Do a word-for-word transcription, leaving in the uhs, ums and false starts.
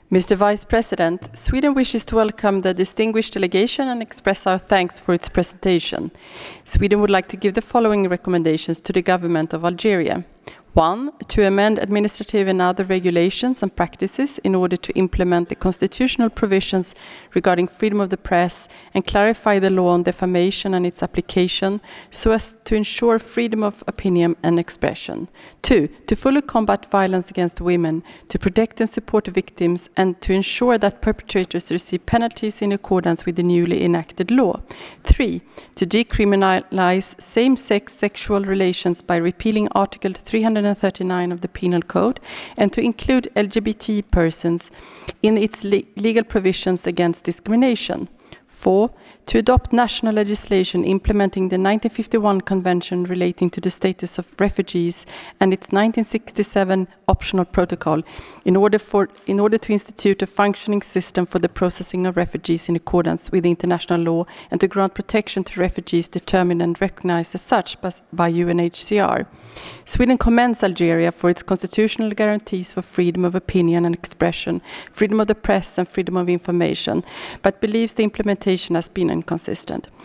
Mister Vice President, Sweden wishes to welcome the distinguished delegation and express our thanks for its presentation. Sweden would like to give the following recommendations to the government of Algeria. One, to amend administrative and other regulations and practices in order to implement the constitutional provisions regarding freedom of the press and clarify the law on defamation and its application so as to ensure freedom of opinion and expression. Two, to fully combat violence against women, to protect and support victims, and to ensure that perpetrators receive penalties in accordance with the newly enacted law. Three, to decriminalize same-sex sexual relations by repealing Article three hundred thirty-nine of the Penal Code and to include L G B T persons in its le legal provisions against discrimination. Four, to adopt national legislation implementing the nineteen fifty-one Convention relating to the status of refugees and its nineteen sixty-seven optional protocol in order, for, in order to institute a functioning system for the processing of refugees in accordance with international law and to grant protection to refugees determined and recognized as such by, by U N H C R. Sweden commends Algeria for its constitutional guarantees for freedom of opinion and expression, freedom of the press and freedom of information, but believes the implementation has been inconsistent.